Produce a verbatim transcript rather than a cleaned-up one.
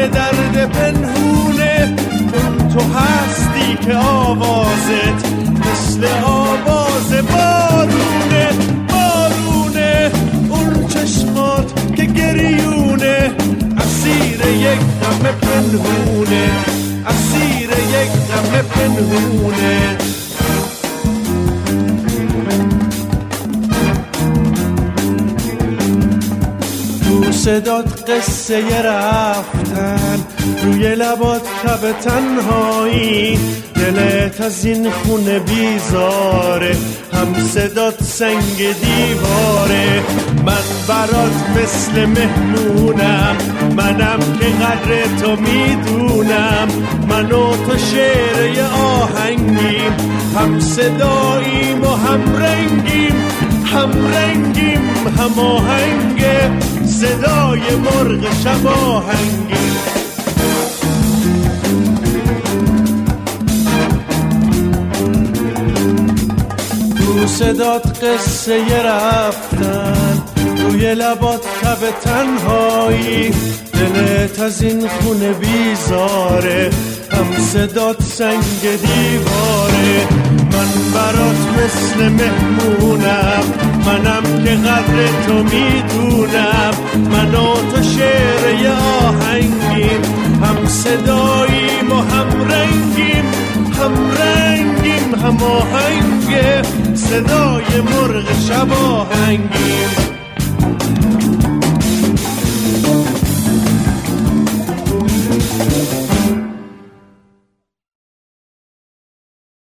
درد پنهونه، اون تو هستی که آوازت مثل آواز بارونه. بارونه اون چشمات که گریونه، اسیر یک غم پنهونه، اسیر یک غم پنهونه. صدات قصه رفتن، روی لبات تب تنهایی، دلت از این خونه بیزاره، هم صدات سنگ دیواره. من برات مثل مهمونم، منم که قدر تو میدونم، من و تو شعر یه آهنگیم، هم صداییم و هم رنگیم، هم رنگیم هم آهنگه، صدای مرغ شب آهنگی. تو صدات قصه رفتن، روی لبات تب تنهایی، دلت از این خونه بیزاره، هم صدات سنگ دیواره. من برات مثل مهمونم، منم که قدر تو میدونم، من و تو شعر یه آهنگیم، هم صداییم و هم رنگیم، هم رنگیم هم آهنگه، صدای مرغ شب آهنگیم.